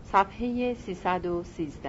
صفحه 313.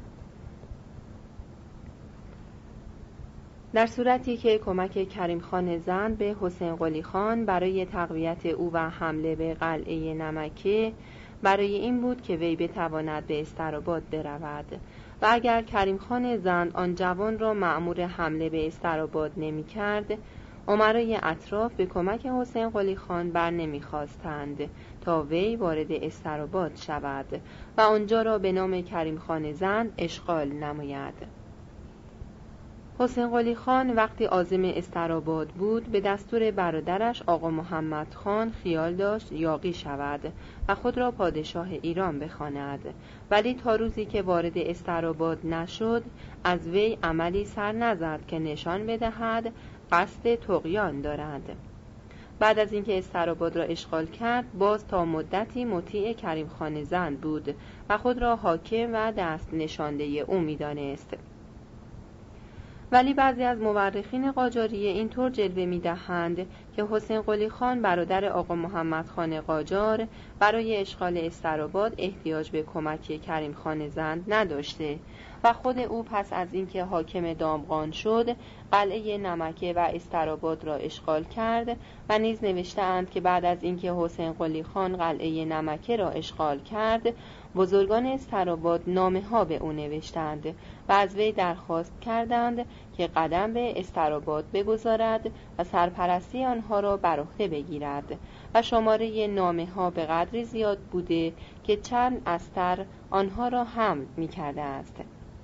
در صورتی که کمک کریم خان زند به حسین قلی خان برای تقویت او و حمله به قلعه نمکه برای این بود که وی بتواند به استراباد برود و اگر کریم خان زند آن جوان را مأمور حمله به استراباد نمی کرد، امرای اطراف به کمک حسین قلی خان بر نمی خواستند تا وی وارد استراباد شود و آنجا را به نام کریم خان زند اشغال نماید. حسین قلی خان وقتی عازم استراباد بود به دستور برادرش آقا محمد خان خیال داشت یاغی شود و خود را پادشاه ایران بخواند، ولی تا روزی که وارد استراباد نشد از وی عملی سر نزد که نشان بدهد قصد طغیان دارد. بعد از اینکه استراباد را اشغال کرد باز تا مدتی مطیع کریم خان زند بود و خود را حاکم و دست نشانده او می‌دانست. ولی بعضی از مورخین قاجاریه اینطور جلوه می‌دهند که حسین قلی خان برادر آقا محمد خان قاجار برای اشغال استراباد احتیاج به کمک کریم خان زند نداشته و خود او پس از اینکه حاکم دامغان شد قلعه نمکه و استراباد را اشغال کرد و نیز نوشته‌اند که بعد از اینکه حسین قلی خان قلعه نمکه را اشغال کرد بزرگان استراباد نامه‌ها به او نوشتند و از وی درخواست کردند که قدم به استراباد بگذارد و سرپرستی آنها را بر عهده بگیرد و شماره نامه‌ها به قدری زیاد بوده که چند استر آنها را حمل می‌کرده است.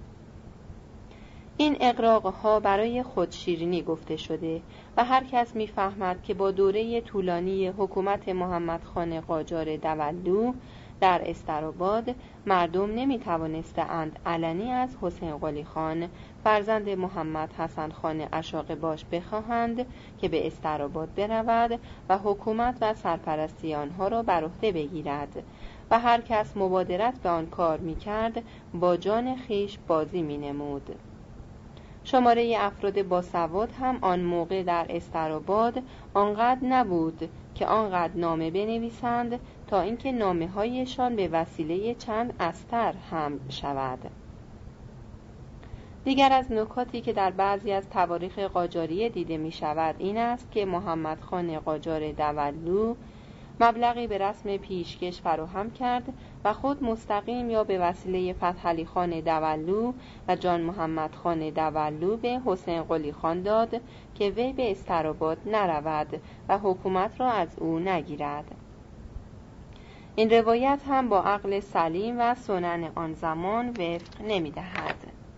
این اغراق‌ها برای خودشیرینی گفته شده و هر کس می‌فهمد که با دوره طولانی حکومت محمد خان قاجار دولو در استراباد مردم نمی‌توانستند علنی از حسین قلی خان فرزند محمد حسن خان اشاقباش بخواهند که به استراباد برود و حکومت و سرپرستی آنها را بر عهده بگیرد و هر کس مبادرت به آن کار می‌کرد با جان خویش بازی می‌نمود. شماره افراد باسواد هم آن موقع در استراباد آنقدر نبود که آنقدر نامه بنویسند تا اینکه نامه‌هایشان به وسیله چند استر حمل شود. دیگر از نکاتی که در بعضی از تواریخ قاجاریه دیده می شود این است که محمد خان قاجار دولو مبلغی به رسم پیشکش فراهم کرد و خود مستقیم یا به وسیله فتحعلی خان دولو و جان محمد خان دولو به حسین قلی خان داد که وی به استراباد نرود و حکومت را از او نگیرد. این روایت هم با عقل سلیم و سنن آن زمان وفق نمی دهد،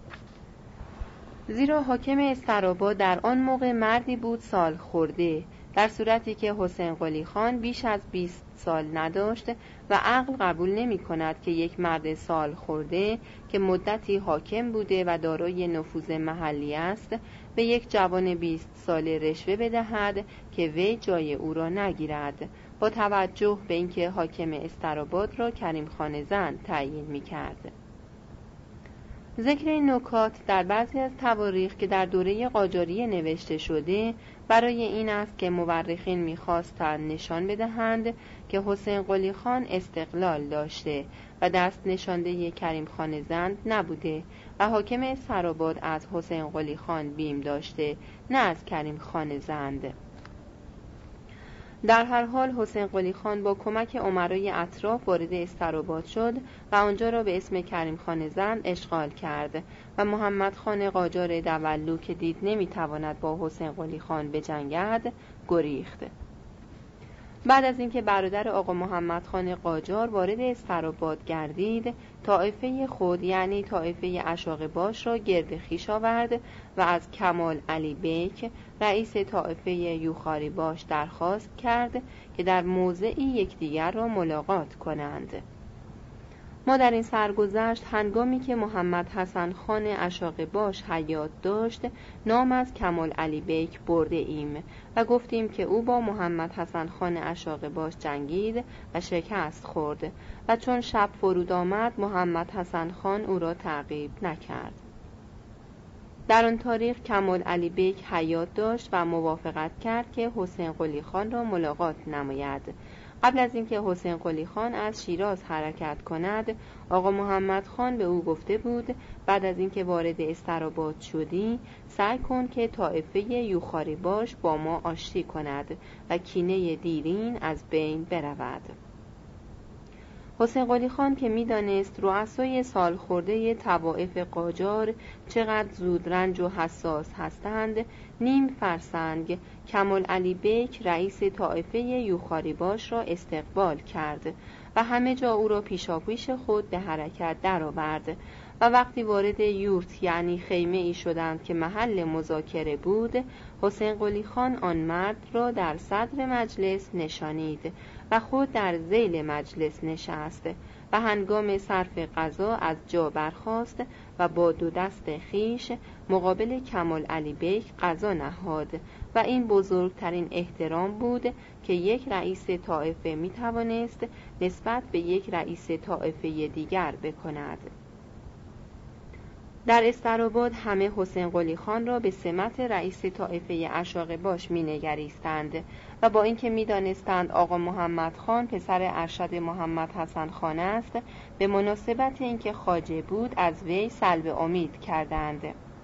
زیرا حاکم استراباد در آن موقع مردی بود سال خورده، در صورتی که حسین قلی خان بیش از 20 سال نداشت و عقل قبول نمی کند که یک مرد سال خورده که مدتی حاکم بوده و دارای نفوذ محلی است به یک جوان 20 ساله رشوه بدهد که وی جای او را نگیرد، با توجه به اینکه حاکم استراباد را کریم خان زند تعیین می کرد. ذکر این نکات در بعضی از تواریخ که در دوره قاجاریه نوشته شده برای این است که مورخین می‌خواستند نشان بدهند که حسین قلی خان استقلال داشته و دست نشانده کریم خان زند نبوده و حاکم استراباد از حسین قلی خان بیم داشته نه از کریم خان زند. در هر حال حسین قلی خان با کمک امرای اطراف وارد استراباد شد و آنجا را به اسم کریم خان زند اشغال کرد و محمد خان قاجار دولو که دید نمیتواند با حسین قلی خان بجنگد گریخت. بعد از اینکه برادر آقا محمد خان قاجار وارد استراباد گردید طایفه خود یعنی طایفه اشاقباش را گرد خویش آورد و از کمال علی بیک رئیس طایفه یوخاری باش درخواست کرد که در موضعی یکدیگر را ملاقات کنند. ما در این سرگذشت هنگامی که محمد حسن خان اشاقباش حیات داشت نام از کمال علی بیک برده ایم و گفتیم که او با محمد حسن خان اشاقباش جنگید و شکست خورد و چون شب فرود آمد محمد حسن خان او را تعقیب نکرد. در آن تاریخ کمال علی بیک حیات داشت و موافقت کرد که حسین قلی خان را ملاقات نماید قبل از اینکه حسین قلی خان از شیراز حرکت کند، آقا محمد خان به او گفته بود بعد از اینکه وارد استراباد شدی سعی کن که طایفه یوخاری باش با ما آشتی کند و کینه دیرین از بین برود. حسین قلی خان که می‌دانست رؤسای سالخورده طوائف قاجار چقدر زودرنج و حساس هستند، نیم فرسنگ کمال علی بیک رئیس طائفه یوخاری باش را استقبال کرد و همه جا او را پیشاپیش خود به حرکت درآورد و وقتی وارد یورت یعنی خیمه ای شدند که محل مذاکره بود، حسین قلی خان آن مرد را در صدر مجلس نشانید و خود در ذیل مجلس نشست و هنگام صرف غذا از جا برخاست و با دو دست خیش مقابل کمال علی بیک غذا نهاد و این بزرگترین احترام بود که یک رئیس طائفه می توانست نسبت به یک رئیس طائفه دیگر بکند. در استراباد همه حسین قلی خان را به سمت رئیس طائفه اشاق باش می نگریستند و با اینکه می دانستند آقا محمد خان پسر ارشد محمد حسن خان است، به مناسبت اینکه خواجه بود از وی سلب امید کردند.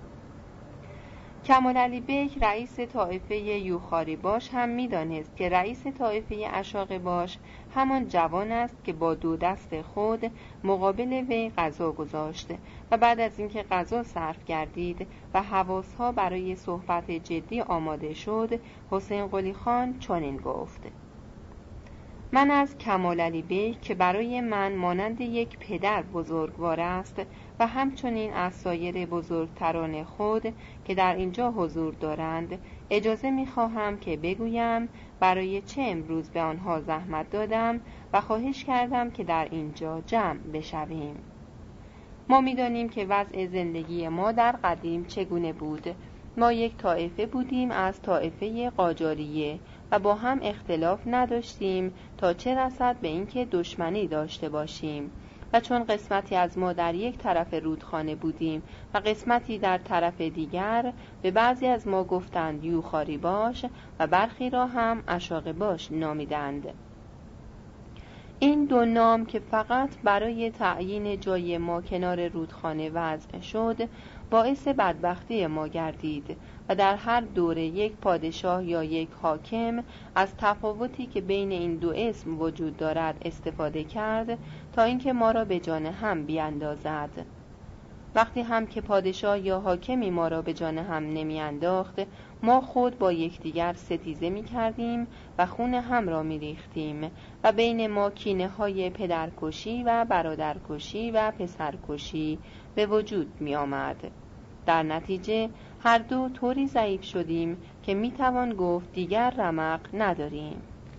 کمال علی بیک رئیس طائفه یوخاری باش هم می دانست که رئیس طائفه اشاق باش همان جوان است که با دو دست خود مقابل وی غذا گذاشت و بعد از اینکه غذا صرف گردید و حواسها برای صحبت جدی آماده شد، حسین قلی خان چنین گفت: من از کمال علی بیک که برای من مانند یک پدر بزرگوار است و همچنین از سایر بزرگتران خود که در اینجا حضور دارند اجازه می‌خواهم که بگویم برای چه امروز به آنها زحمت دادم و خواهش کردم که در اینجا جمع بشویم. ما می‌دانیم که وضع زندگی ما در قدیم چگونه بود. ما یک طائفه بودیم از طائفه قاجاریه و با هم اختلاف نداشتیم تا چه رسد به اینکه دشمنی داشته باشیم و چون قسمتی از ما در یک طرف رودخانه بودیم و قسمتی در طرف دیگر، به بعضی از ما گفتند یوخاری باش و برخی را هم اشاق باش نامیدند. این دو نام که فقط برای تعیین جای ما کنار رودخانه وضع شد باعث بدبختی ما گردید و در هر دوره یک پادشاه یا یک حاکم از تفاوتی که بین این دو اسم وجود دارد استفاده کرد تا اینکه ما را به جان هم بیاندازد. وقتی هم که پادشاه یا حاکمی ما را به جان هم نمی انداخت، ما خود با یکدیگر ستیزه می کردیم و خون هم را می ریختیم و بین ما کینه های پدرکشی و برادرکشی و پسرکشی به وجود می آمد. در نتیجه هر دو طوری ضعیف شدیم که می توان گفت دیگر رمق نداریم.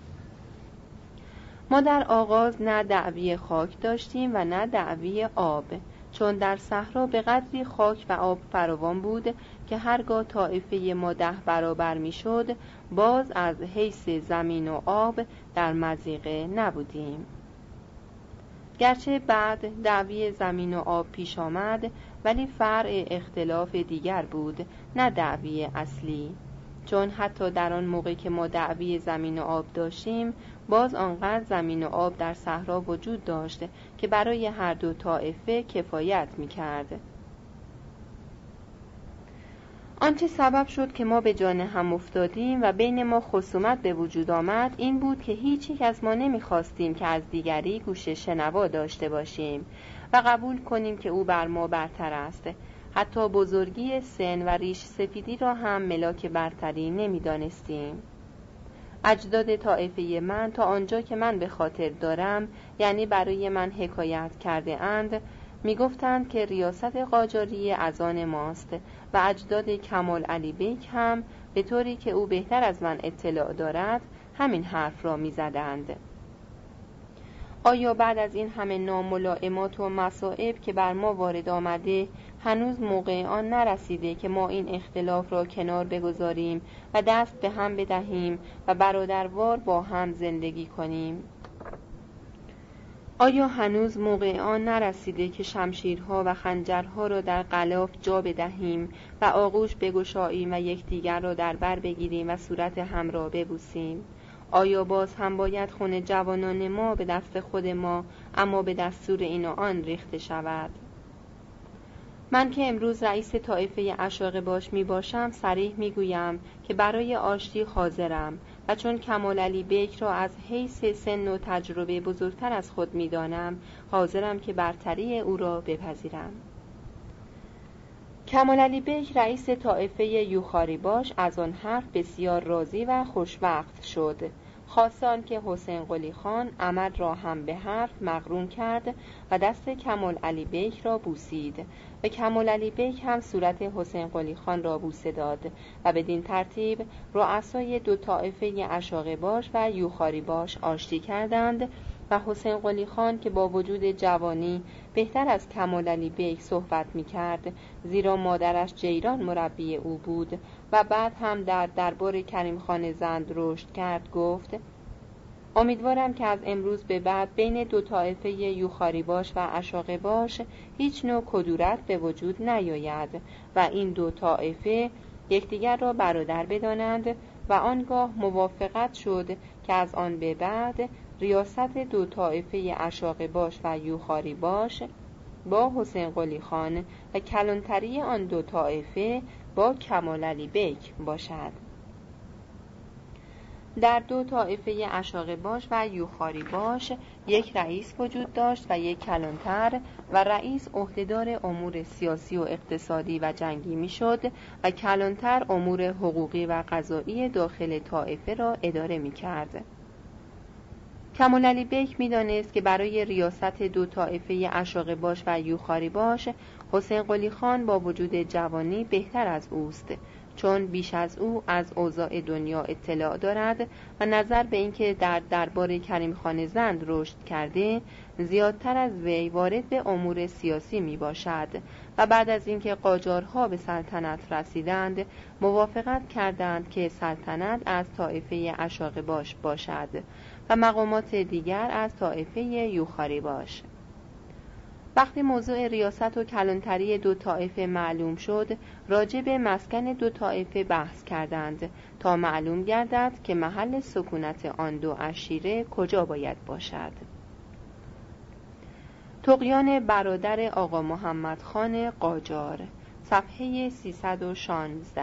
ما در آغاز نه دعوی خاک داشتیم و نه دعوی آب، چون در صحرا به قدری خاک و آب فراوان بود که هرگاه طائفه ما 10 برابر می شد باز از حیث زمین و آب در مضیقه نبودیم. گرچه بعد دعوی زمین و آب پیش آمد، ولی فرع اختلاف دیگر بود، نه دعوی اصلی، چون حتی در آن موقع که ما دعوی زمین و آب داشتیم باز آنقدر زمین و آب در صحرا وجود داشت که برای هر دو طائفه کفایت می‌کرد. آنچه سبب شد که ما به جان هم افتادیم و بین ما خصومت به وجود آمد این بود که هیچ یک از ما نمی‌خواستیم که از دیگری گوش شنوا داشته باشیم و قبول کنیم که او بر ما برتر است. حتی بزرگی سن و ریش سفیدی را هم ملاک برتری نمی‌دانستیم. اجداد طائفه من تا آنجا که من به خاطر دارم، یعنی برای من حکایت کرده اند، می گفتند که ریاست قاجاری از آن ماست و اجداد کمال علی بیک هم به طوری که او بهتر از من اطلاع دارد همین حرف را می زدند. آیا بعد از این همه ناملائمات و مصائب که بر ما وارد آمده هنوز موقع آن نرسیده که ما این اختلاف را کنار بگذاریم و دست به هم بدهیم و برادروار با هم زندگی کنیم؟ آیا هنوز موقع آن نرسیده که شمشیرها و خنجرها را در غلاف جا بدهیم و آغوش بگشاییم و یکدیگر را در بر بگیریم و صورت هم را ببوسیم؟ آیا باز هم باید خون جوانان ما به دست خود ما اما به دستور این و آن ریخته شود؟ من که امروز رئیس طایفه اشاق باش می باشم صریح می گویم که برای آشتی حاضرم و چون کمال علی بیک را از حیث سن و تجربه بزرگتر از خود می دانم حاضرم که برتری او را بپذیرم. کمال علی بیک رئیس طایفه یوخاری باش از آن حرف بسیار راضی و خوشوقت شد، خواستان که حسین قلی خان عمل را هم به حرف مقرون کرد و دست کمال علی بیک را بوسید و کمال علی بیک هم صورت حسین قلی خان را بوسه داد و بدین ترتیب رؤسای دو طایفه اشاق باش و یوخاری باش آشتی کردند و حسین قلی خان که با وجود جوانی بهتر از کمال علی بیک صحبت می کرد، زیرا مادرش جیران مربی او بود و بعد هم در دربار کریم خان زند رشد کرد، گفت: امیدوارم که از امروز به بعد بین دو طایفه یوخاری باش و اشاق باش هیچ نوع کدورت به وجود نیاید و این دو طایفه یکدیگر را برادر بدانند و آنگاه موافقت شد که از آن به بعد ریاست دو طایفه اشاق باش و یوخاری باش با حسین قلی خان و کلانتری آن دو طایفه با کمال علی بیک باشد. در دو طایفه اشاق باش و یوخاری باش یک رئیس وجود داشت و یک کلانتر و رئیس عهدهدار امور سیاسی و اقتصادی و جنگی میشد و کلانتر امور حقوقی و قضایی داخل طایفه را اداره میکرد. کمال علی بیک می‌دانست که برای ریاست دو طایفه اشاق باش و یوخاری باش حسین قلی خان با وجود جوانی بهتر از اوست، چون بیش از او از اوضاع دنیا اطلاع دارد و نظر به اینکه در دربار کریم خان زند رشد کرده زیادتر از وی وارد به امور سیاسی می باشد و بعد از اینکه قاجارها به سلطنت رسیدند موافقت کردند که سلطنت از طایفه اشاق باش باشد و مقامات دیگر از طایفه یوخاری باش. وقتی موضوع ریاست و کلانتری دو طایفه معلوم شد، راجع به مسکن دو طایفه بحث کردند تا معلوم گردد که محل سکونت آن دو عشیره کجا باید باشد. طغیان برادر آقا محمد خان قاجار، صفحه 316.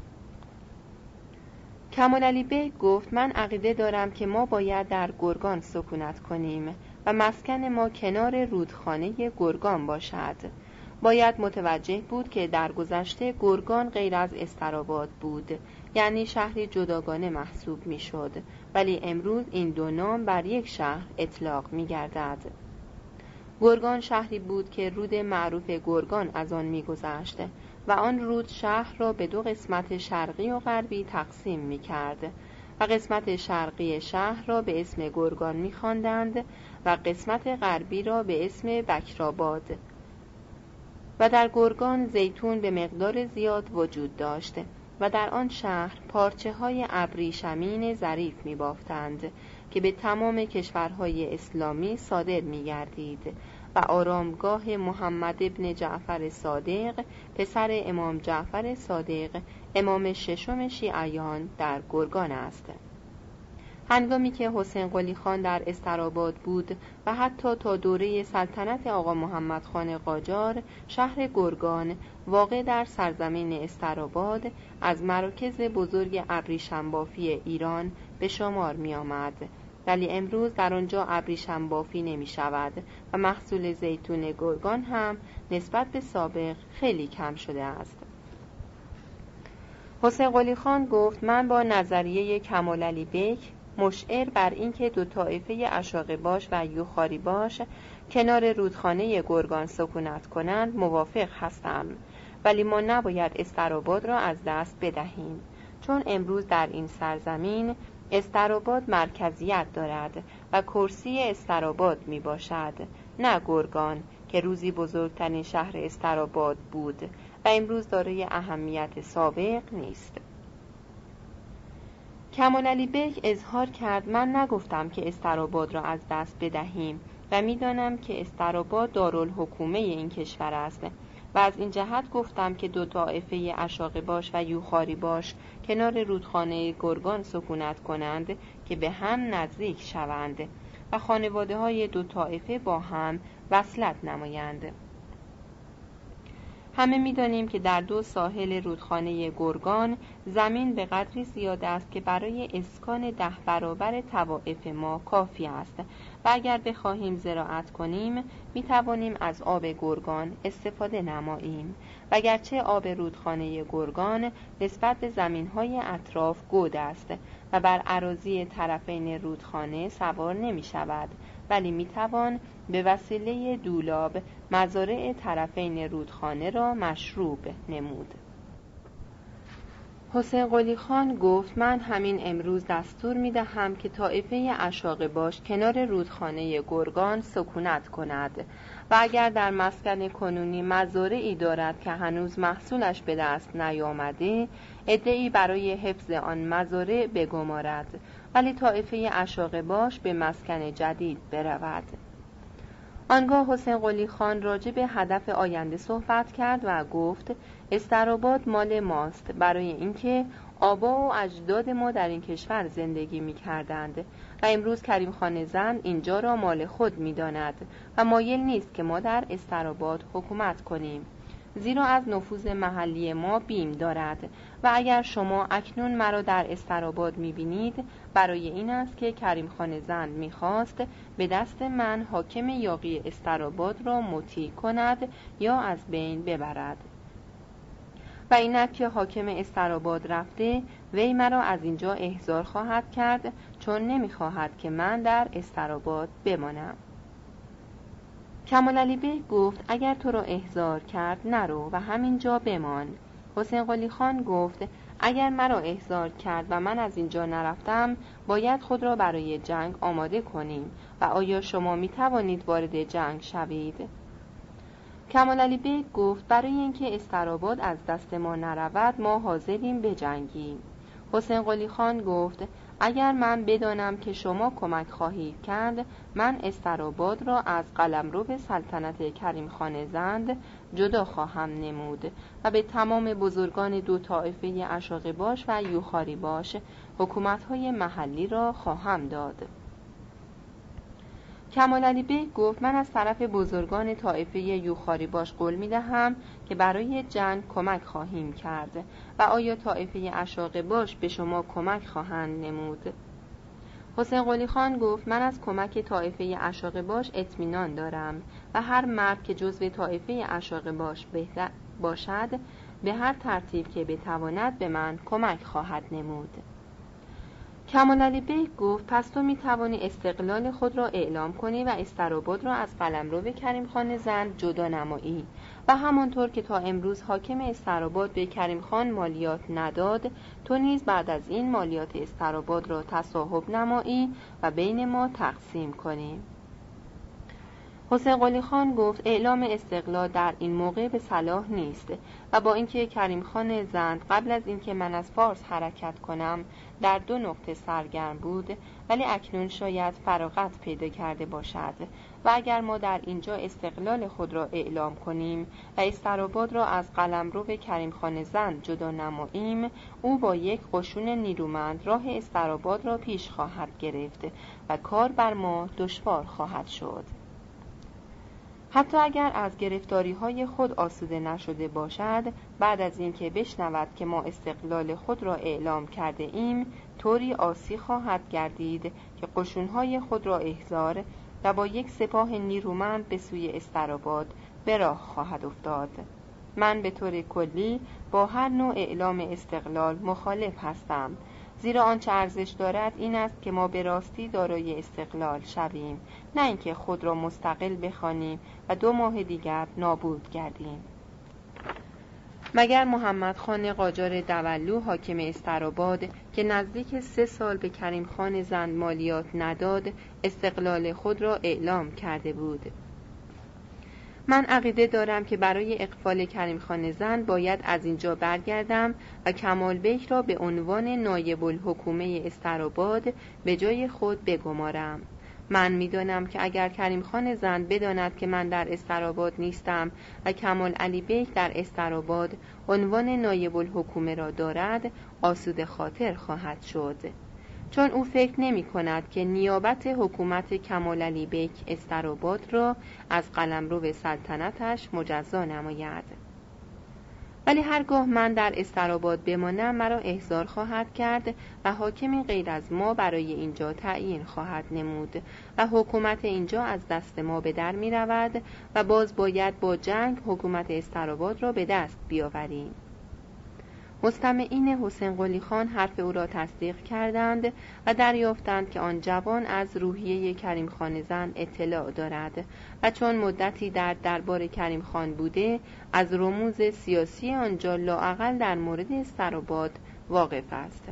کمال علی بیک گفت: من عقیده دارم که ما باید در گرگان سکونت کنیم و مسکن ما کنار رودخانه گرگان باشد. باید متوجه بود که در گذشته گرگان غیر از استراباد بود، یعنی شهری جداگانه محسوب می شد، ولی امروز این دو نام بر یک شهر اطلاق می گردد. گرگان شهری بود که رود معروف گرگان از آن می گذشت و آن رود شهر را به دو قسمت شرقی و غربی تقسیم می کرد و قسمت شرقی شهر را به اسم گرگان می خواندند و قسمت غربی را به اسم بکرآباد. و در گرگان زیتون به مقدار زیاد وجود داشت و در آن شهر پارچه های ابریشمین ظریف می بافتند که به تمام کشورهای اسلامی صادر می گردید و آرامگاه محمد ابن جعفر صادق پسر امام جعفر صادق امام ششم شیعیان در گرگان است. هنگامی که حسین قلی خان در استراباد بود و حتی تا دوره سلطنت آقا محمد خان قاجار شهر گرگان واقع در سرزمین استراباد از مراکز بزرگ ابریشم بافی ایران به شمار می آمد، ولی امروز در آنجا ابریشم بافی نمی شود و محصول زیتون گرگان هم نسبت به سابق خیلی کم شده است. حسین قلی خان گفت: من با نظریه کمال علی بیک مشعر بر اینکه دو طایفه اشاق باش و یوخاری باش کنار رودخانه گرگان سکونت کنند موافق هستم، ولی ما نباید استراباد را از دست بدهیم، چون امروز در این سرزمین استراباد مرکزیت دارد و کرسی استراباد می باشد، نه گرگان که روزی بزرگترین شهر استراباد بود و امروز دارای اهمیت سابق نیست. کمال علی بیک اظهار کرد: من نگفتم که استراباد را از دست بدهیم و می‌دانم که استراباد دارالحکومه این کشور است، و از این جهت گفتم که دو طایفه اشاقباش و یوخاریباش کنار رودخانه گرگان سکونت کنند که به هم نزدیک شوند و خانواده های دو طایفه با هم وصلت نمایند. همه می‌دانیم که در دو ساحل رودخانه گرگان زمین به قدری زیاد است که برای اسکان 10 برابر طوائف ما کافی است و اگر بخواهیم زراعت کنیم می‌توانیم از آب گرگان استفاده نماییم و اگرچه آب رودخانه گرگان نسبت به زمین‌های اطراف گود است و بر اراضی طرفین رودخانه سوار نمی‌شود، ولی می‌توان به وسیله دولاب مزارع طرفین رودخانه را مشروب نمود. حسین قلی خان گفت من همین امروز دستور می‌دهم که طایفه اشاقباش کنار رودخانه گرگان سکونت کند و اگر در مسکن کنونی مزارعی دارد که هنوز محصولش به دست نیامده، عده‌ای برای حفظ آن مزارع بگمارد، ولی طایفه اشاقباش به مسکن جدید برود. آنگاه حسین قلی خان راجع به هدف آینده صحبت کرد و گفت استراباد مال ماست، برای اینکه آبا و اجداد ما در این کشور زندگی می کردند و امروز کریم خان زند اینجا را مال خود می داند و مایل نیست که ما در استراباد حکومت کنیم، زیرا از نفوذ محلی ما بیم دارد و اگر شما اکنون مرا در استراباد می‌بینید برای این است که کریم خان زند می‌خواست به دست من حاکم یاغی استراباد را مطیع کند یا از بین ببرد و اینک که حاکم استراباد رفته وی مرا از اینجا احضار خواهد کرد، چون نمی‌خواهد که من در استراباد بمانم. کمال علی بیگ گفت اگر تو را احضار کرد نرو و همینجا بمان. حسین قلی خان گفت اگر مرا احضار کرد و من از اینجا نرفتم باید خود را برای جنگ آماده کنیم و آیا شما می توانید وارد جنگ شوید؟ کمال علی بیگ گفت برای اینکه استراباد از دست ما نرود ما حاضریم بجنگیم. حسین قلی خان گفت اگر من بدانم که شما کمک خواهید کرد من استراباد را از قلمرو سلطنت کریم خان زند جدا خواهم نمود و به تمام بزرگان دو طایفه اشاقباش و یوخاریباش حکومت‌های محلی را خواهم داد. کمال علی بیگ گفت من از طرف بزرگان طایفه یوخاریباش قول می‌دهم که برای جنگ کمک خواهیم کرد و آیا طایفه اشاقباش به شما کمک خواهند نمود؟ حسین قلی خان گفت من از کمک طایفه اشاقباش اطمینان دارم و هر مرد که جزو طایفه اشاقباش باشد به هر ترتیب که بتواند به من کمک خواهد نمود. کمال علی بیگ گفت پس تو می توانی استقلال خود را اعلام کنی و استراباد را از قلمرو کریم خان زند جدا نمایی و همانطور که تا امروز حاکم استراباد به کریم خان مالیات نداد تو نیز بعد از این مالیات استراباد را تصاحب نمایی و بین ما تقسیم کنی. حسین قلی خان گفت اعلام استقلال در این موقع به صلاح نیست و با اینکه کریم خان زند قبل از اینکه من از فارس حرکت کنم در 2 نقطه سرگرم بود، ولی اکنون شاید فراغت پیدا کرده باشد و اگر ما در اینجا استقلال خود را اعلام کنیم و استراباد را از قلمرو کریم خان زند جدا نماییم او با یک قشون نیرومند راه استراباد را پیش خواهد گرفت و کار بر ما دشوار خواهد شد. حتی اگر از گرفتاری‌های خود آسوده نشده باشد، بعد از اینکه بشنود که ما استقلال خود را اعلام کرده ایم، طوری آسی خواهد گردید که قشون‌های خود را احضار و با یک سپاه نیرومند به سوی استراباد به راه خواهد افتاد. من به طور کلی با هر نوع اعلام استقلال مخالف هستم، زیرا آنچه ارزش دارد این است که ما به راستی دارای استقلال شویم، نه اینکه خود را مستقل بخوانیم و 2 ماه دیگر نابود گردیم. مگر محمد خان قاجار دولو حاکم استراباد که نزدیک 3 سال به کریم خان زند مالیات نداد استقلال خود را اعلام کرده بود؟ من عقیده دارم که برای اقفال کریم خان زند باید از اینجا برگردم و کمال بیگ را به عنوان نایب الحکومه استراباد به جای خود بگمارم من می‌دانم که اگر کریم خان زند بداند که من در استراباد نیستم و کمال علی بیک در استراباد عنوان نایب الحکومه را دارد، آسوده خاطر خواهد شد، چون او فکر نمی کند که نیابت حکومت کمال علی بیک استراباد را از قلمرو سلطنتش مجزا نماید. ولی هرگاه من در استراباد بمانم مرا احضار خواهد کرد و حاکمی غیر از ما برای اینجا تعیین خواهد نمود و حکومت اینجا از دست ما به در می رود و باز باید با جنگ حکومت استراباد را به دست بیاوریم. مستمعین حسین قلی خان حرف او را تصدیق کردند و دریافتند که آن جوان از روحیه کریم خان زند اطلاع دارد و چون مدتی در دربار کریم خان بوده از رموز سیاسی آنجا لااقل در مورد استراباد واقف است.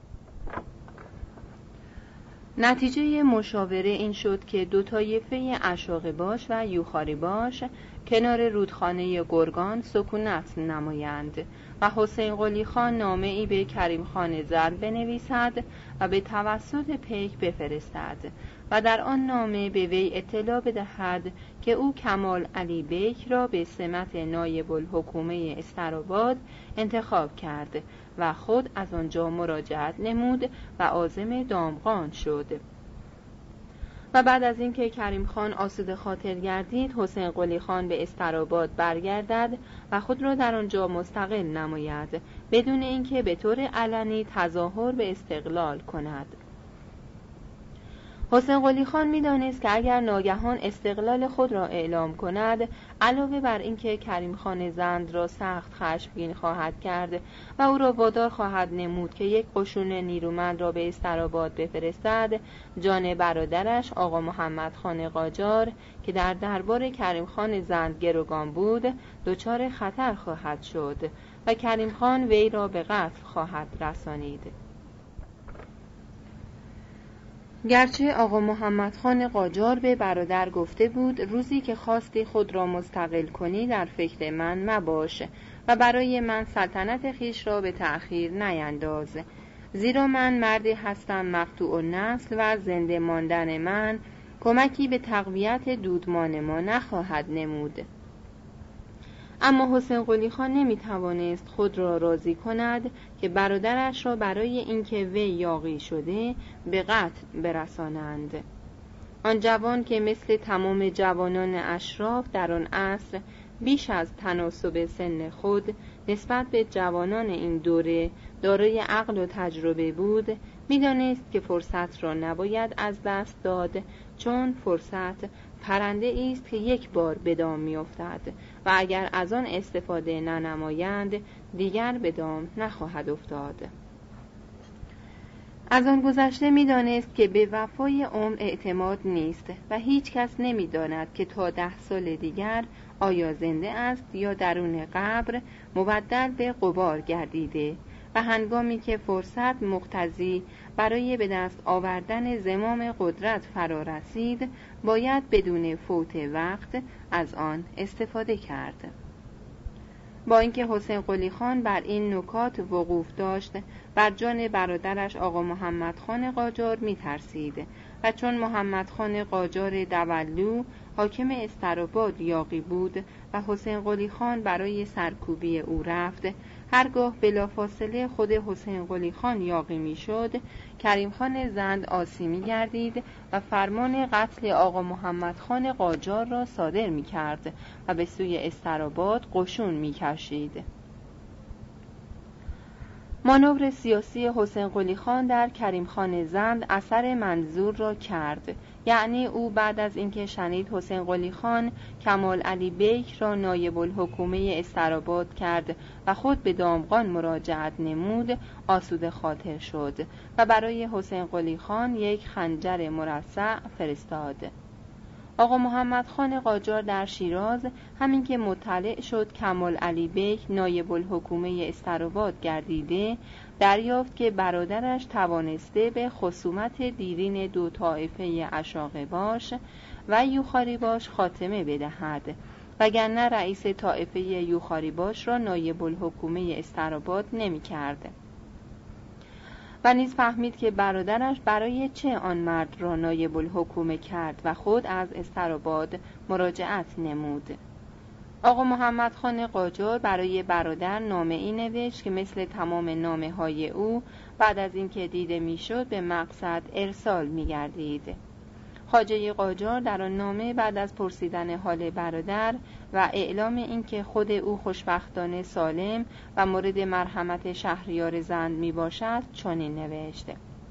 نتیجه مشاوره این شد که دو طایفه اشاقباش و یوخاریباش کنار رودخانه گرگان سکونت نمایند و حسین قلی خان نامه‌ای به کریم خان زند بنویسد و به توسط پیک بفرستد و در آن نامه به وی اطلاع بدهد که او کمال علی بیک را به سمت نایب الحکومه استراباد انتخاب کرد و خود از آنجا مراجعت نمود و عازم دامغان شد. و بعد از اینکه کریم خان آسوده خاطر گردید، حسین قلی خان به استراباد برگردد و خود را در آنجا مستقل نماید بدون اینکه به طور علنی تظاهر به استقلال کند. حسین قلی خان می‌دانست که اگر ناگهان استقلال خود را اعلام کند، علاوه بر اینکه کریم خان زند را سخت خشمگین خواهد کرد و او را وادار خواهد نمود که یک قشون نیرومند را به استراباد بفرستد، جان برادرش آقا محمد خان قاجار که در دربار کریم خان زند گروگان بود دچار خطر خواهد شد و کریم خان وی را به قتل خواهد رسانید. گرچه آقا محمد خان قاجار به برادر گفته بود روزی که خواستی خود را مستقل کنی در فکر من مباش و برای من سلطنت خیش را به تأخیر نینداز، زیرا من مردی هستم مقطوع النسل و زنده ماندن من کمکی به تقویت دودمان ما نخواهد نمود. اما حسین قلی خان نمی‌توانست خود را راضی کند که برادرش را برای اینکه وی یاغی شده به قتل برسانند. آن جوان که مثل تمام جوانان اشراف در آن عصر بیش از تناسب سن خود نسبت به جوانان این دوره دارای عقل و تجربه بود، می‌دانست که فرصت را نباید از دست داد، چون فرصت پرنده است که یک بار به دام می‌افتد و اگر از آن استفاده ننمایند دیگر به دام نخواهد افتاد. از آن گذشته می‌دانست که به وفای عمر اعتماد نیست و هیچ کس نمی‌داند که تا 10 سال دیگر آیا زنده است یا درون قبر مبدل به غبار گردیده و هنگامی که فرصت مقتضی برای به دست آوردن زمام قدرت فرا رسید باید بدون فوت وقت از آن استفاده کرد. با اینکه حسین قلی خان بر این نکات وقوف داشت بر جان برادرش آقا محمد خان قاجار می ترسید و چون محمد خان قاجار دولو حاکم استراباد یاغی بود و حسین قلی خان برای سرکوبی او رفت، هرگاه بلافاصله خود حسین قلی خان یاغی می شد، کریم خان زند آسی می گردید و فرمان قتل آقا محمد خان قاجار را صادر می کرد و به سوی استراباد قشون می کشید. مانور سیاسی حسین قلی خان در کریم خان زند اثر منظور را کرد، یعنی او بعد از اینکه شنید حسین قلی خان کمال علی بیک را نایب الحکومه استراباد کرد و خود به دامغان مراجعت نمود، آسوده خاطر شد و برای حسین قلی خان یک خنجر مرصع فرستاد. آقا محمد خان قاجار در شیراز همین که مطلع شد کمال علی بیک نایب الحکومه استراباد گردیده، دریافت که برادرش توانسته به خصومت دیرین دو طایفه اشاقباش و یوخاریباش خاتمه بدهد، وگرنه رئیس طایفه یوخاریباش را نایب الحکومه استراباد نمی کرد. و نیز فهمید که برادرش برای چه آن مرد را نایب الحکومه کرد و خود از استراباد مراجعت نمود. آقا محمد خان قاجار برای برادر نامه‌ای نوشت که مثل تمام نامه‌های او بعد از اینکه دیده میشد به مقصد ارسال می‌گردید. خواجه قاجار در آن نامه بعد از پرسیدن حال برادر و اعلام اینکه خود او خوشبختانه سالم و مورد مرحمت شهریار زند میباشد چنین نوشت: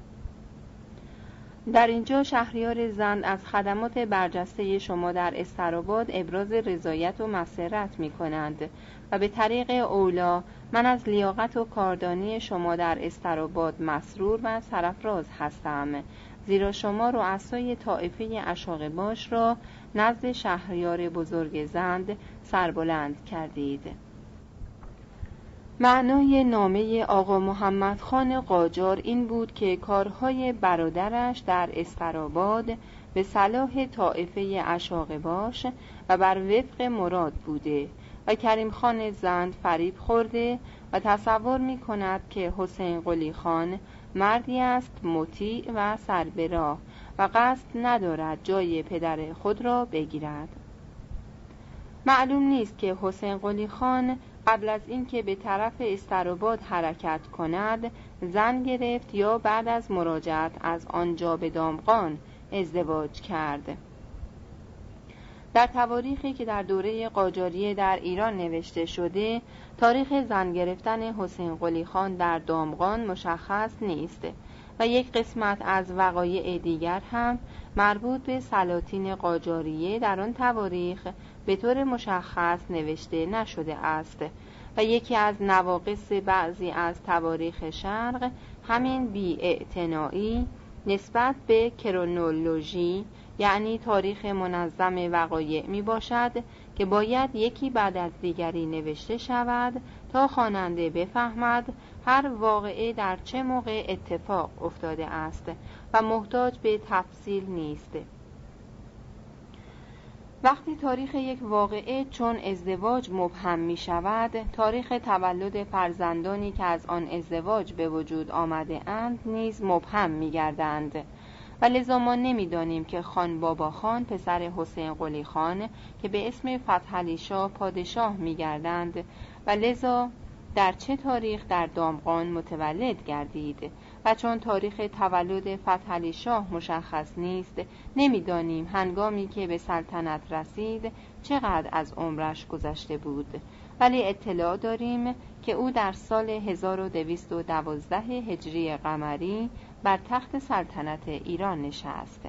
در اینجا شهریار زند از خدمات برجسته شما در استراباد ابراز رضایت و مسرت می کنند و به طریق اولا من از لیاقت و کاردانی شما در استراباد مسرور و سرافراز هستم، زیرا شما رؤسای طایفه اشاقباش را نزد شهریار بزرگ زند سربلند کردید. معنای نامه آقا محمد خان قاجار این بود که کارهای برادرش در استراباد به صلاح طایفه اشاقباش و بر وفق مراد بوده و کریم خان زند فریب خورده و تصور می کند که حسین قلی خان مردی است مطیع و سر به راه و قصد ندارد جای پدر خود را بگیرد. معلوم نیست که حسین قلی خان قبل از اینکه به طرف استراباد حرکت کند زن گرفت یا بعد از مراجعت از آنجا به دامغان ازدواج کرد. در تواریخی که در دوره قاجاریه در ایران نوشته شده تاریخ زن گرفتن حسین قلی خان در دامغان مشخص نیست و یک قسمت از وقایع دیگر هم مربوط به سلاطین قاجاریه در آن تواریخ به طور مشخص نوشته نشده است و یکی از نواقص بعضی از تواریخ شرق همین بی‌اعتنایی نسبت به کرونولوژی یعنی تاریخ منظم وقایع می باشد که باید یکی بعد از دیگری نوشته شود تا خواننده بفهمد هر واقعه در چه موقع اتفاق افتاده است و محتاج به تفصیل نیست. وقتی تاریخ یک واقعه چون ازدواج مبهم می شود، تاریخ تولد فرزندانی که از آن ازدواج به وجود آمده اند نیز مبهم می گردند و لذا ما نمی دانیم که خان بابا خان پسر حسین قلی خان که به اسم فتحعلی شاه پادشاه می گردند و لذا در چه تاریخ در دامغان متولد گردید و چون تاریخ تولد فتحعلی شاه مشخص نیست نمیدانیم هنگامی که به سلطنت رسید چقدر از عمرش گذشته بود، ولی اطلاع داریم که او در سال 1212 هجری قمری بر تخت سلطنت ایران نشست.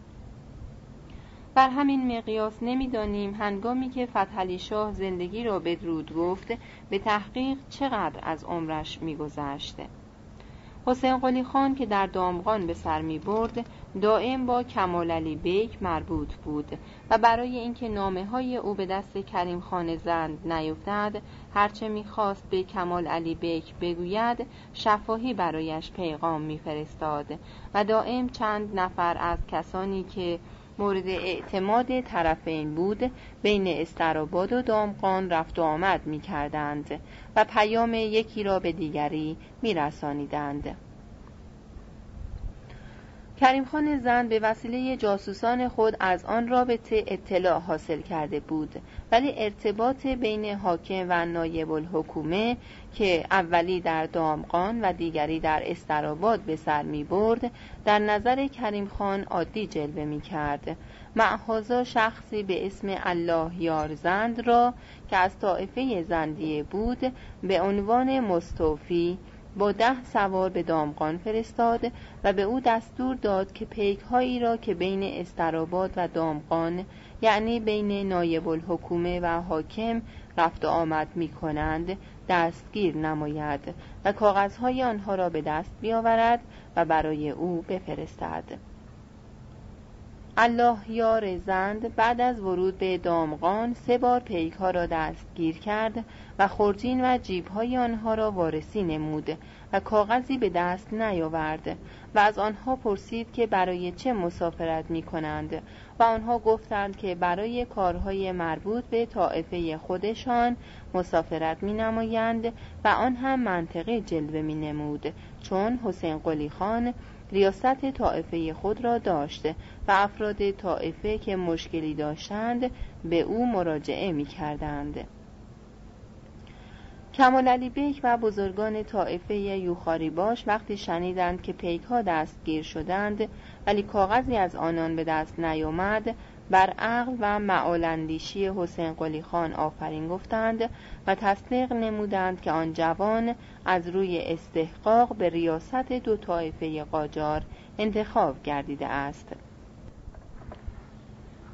بر همین مقیاس نمیدانیم هنگامی که فتحعلی شاه زندگی را بدرود گفت به تحقیق چقدر از عمرش می‌گذشت. حسین قلی خان که در دامغان به سر می برد دائم با کمال علی بیک مربوط بود و برای اینکه نامه های او به دست کریم خان زند نیفتد هرچه می خواست به کمال علی بیک بگوید شفاهی برایش پیغام می فرستاد و دائم چند نفر از کسانی که مورد اعتماد طرفین بود بین استراباد و دامغان رفت و آمد می کردند و پیام یکی را به دیگری می رسانیدند. کریم خان زند به وسیله جاسوسان خود از آن رابطه اطلاع حاصل کرده بود، ولی ارتباط بین حاکم و نایب الحکومه که اولی در دامغان و دیگری در استراباد به سر می برد در نظر کریم خان عادی جلوه می کرد. معهازا شخصی به اسم الله یار زند را که از طایفه زندیه بود به عنوان مستوفی با 10 سوار به دامغان فرستاد و به او دستور داد که پیک هایی را که بین استراباد و دامغان یعنی بین نایب الحکومه و حاکم رفت و آمد می کنند دستگیر نماید و کاغذهای آنها را به دست بیاورد و برای او بفرستد. الله یار زند بعد از ورود به دامغان 3 بار پیک‌ها را دستگیر کرد و خرجین و جیب‌های آنها را وارسی نمود و کاغذی به دست نیاورد و از آنها پرسید که برای چه مسافرت می‌کنند و آنها گفتند که برای کارهای مربوط به طائفه خودشان مسافرت می‌نمایند و آن هم منطقه جلوه می‌نمود، چون حسین قلی خان ریاست طائفه خود را داشت و افراد طائفه که مشکلی داشتند به او مراجعه می‌کردند. کمال علی بیک و بزرگان طائفه یوخاریباش وقتی شنیدند که پیک‌ها دستگیر شدند ولی کاغذی از آنان به دست نیامد، بر عقل و معالاندیشی حسین قلی خان آفرین گفتند و تصدیق نمودند که آن جوان از روی استحقاق به ریاست 2 طایفه قاجار انتخاب گردیده است.